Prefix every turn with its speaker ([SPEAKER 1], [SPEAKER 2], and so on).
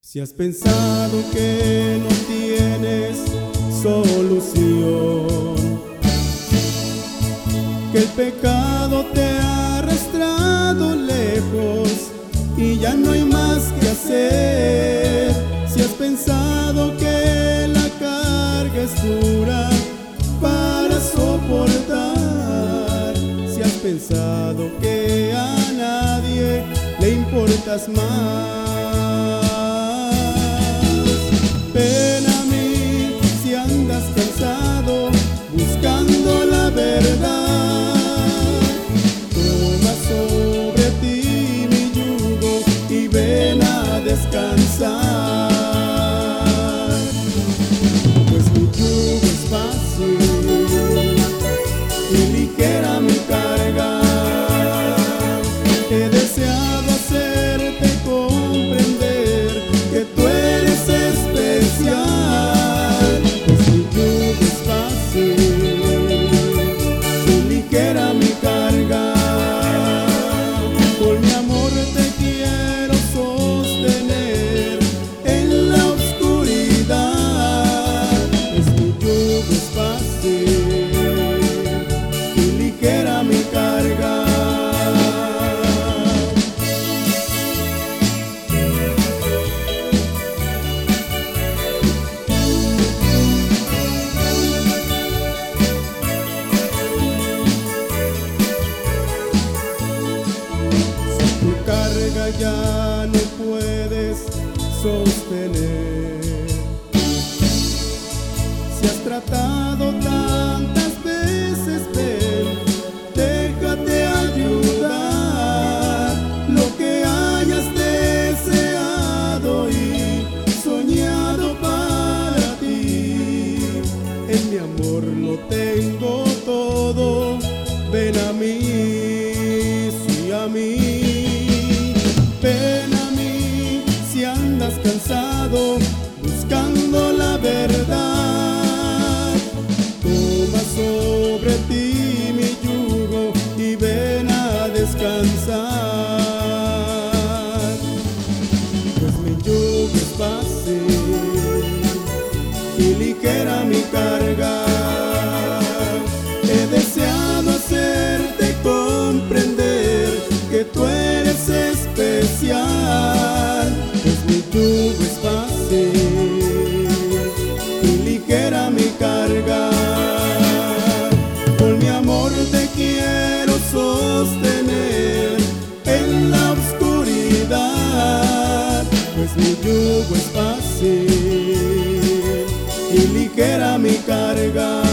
[SPEAKER 1] Si has pensado que no tienes solución, que el pecado te ha arrastrado lejos y ya no hay más que hacer, si has pensado que la carga es dura para soportar, si has pensado que a nadie le importas más, ven a mí si andas cansado buscando la verdad. Toma sobre ti mi yugo y ven a descansar, pues mi yugo es fácil y ligera mi carga. He deseado hacerte comprender que tú eres especial, pues mi yugo es fácil y ligera mi carga. Por mi amor te quiero sostener en la oscuridad, pues mi yugo es fácil y ligera mi carga. Tu carga ya no puedes sostener, si has tratado tantas veces, ven, déjate ayudar. Lo que hayas deseado y soñado para ti, en mi amor lo tengo todo, ven a mí, sí a mí. Ven a mí si andas cansado buscando la verdad. Toma sobre ti mi yugo y ven a descansar, pues mi yugo es fácil y ligera mi carga. He deseado hacerte comprender que tú eres especial, pues mi yugo es fácil y ligera mi carga. Por mi amor te quiero sostener en la oscuridad, pues mi yugo es fácil y ligera mi carga.